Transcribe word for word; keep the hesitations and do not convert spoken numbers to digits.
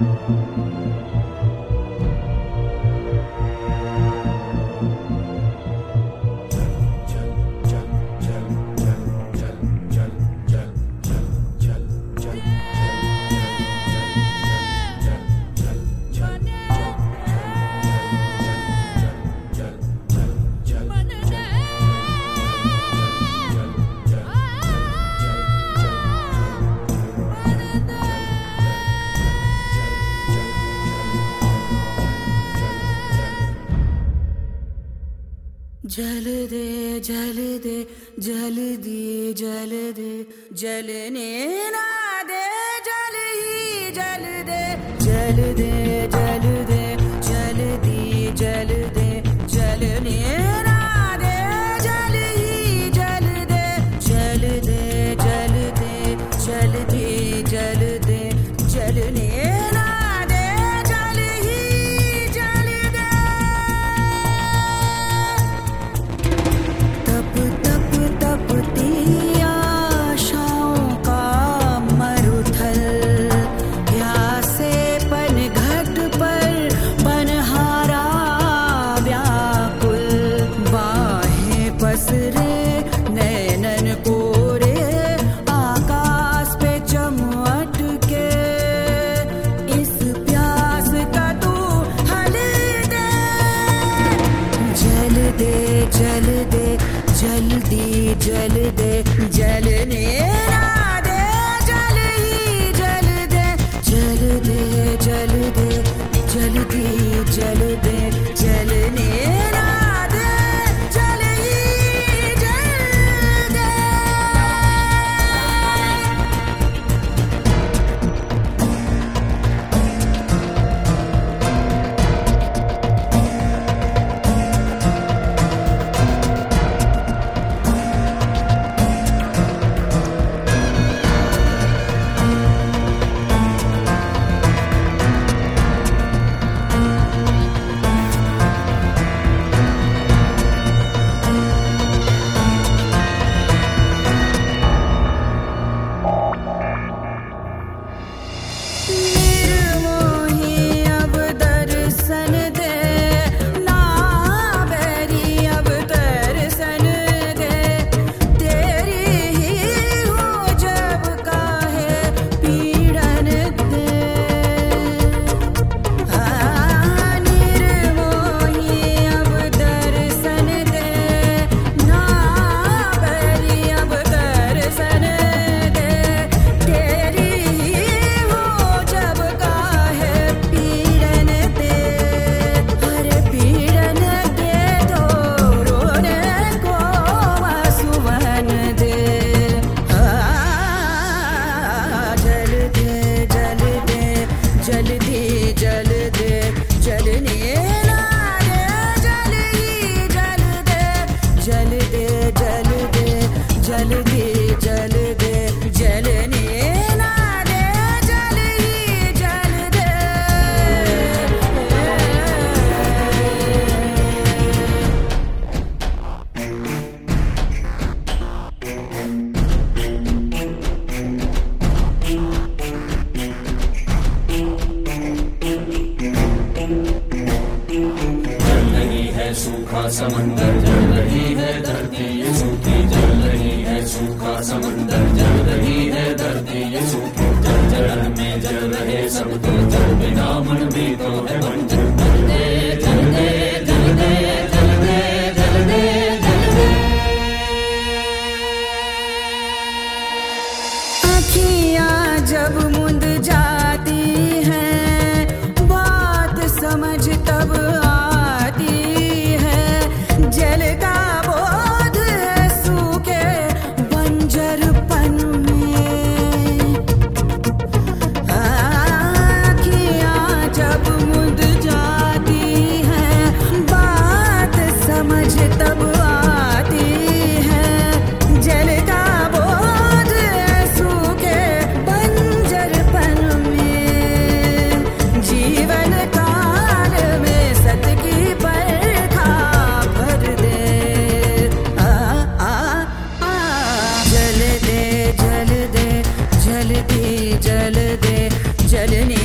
जल दे जल दे जल दिए जल दे जलने ना दे जल ही जल दे जल दे जल दे जल दिए जल दे जलने ना दे जल ही जल दे जल दे जल दे जल दिए जल दे जलने ना दे जल ही जल दे तप तप तपती आशाओं का मरुथल प्यासे पन घट पर पनहारा व्याकुल बाहें पसरे नैनन कोरे आकाश पे चमट के इस प्यास का तू हल दे जल दे जल दे जल्दी जल दे जलने ना दे जल ही जल दे जल दे जल दे जल्दी जल दे जलने ना दे जल ही जल दे निर्मोही अब दर्शन दे ना बैरी अब दर्शन दे तेरी ही हो जब काहे पीड़न दे हाँ निर्मोही अब दर्शन दे ना बैरी अब दर्शन दे तेरी ही हो जब काहे पीड़न दे हरे पीड़न दे तो रोने को आंसुवन दे हाँ जल दे जल दे जल्दी जल दे जलने ना दे जल ही जल दे जल दे जल दे जल्दी जल दे जलने ना दे जल ही जल दे जल रही है सूखा समंदर जल रही है धरती ये सूखी जल रही है सूखा समंदर जल रही है धरती ये सूखी जल जल में जल रहे सब तो जल बिना मन भी तो है बंजर जल दे जल दे जल दे जल दे जल दे जल दे आँखियाँ जब मुंद जाती हैं बात समझ तब आती है जल का बोध है सूखे बंजरपन में आँखियाँ जब मुंद जाती हैं बात समझ तब आती है जल का बोध है सूखे बंजरपन में जीवन काल में सत की परखा भर दे आ आ आ जल दे जल दे जल दे जल दे जलने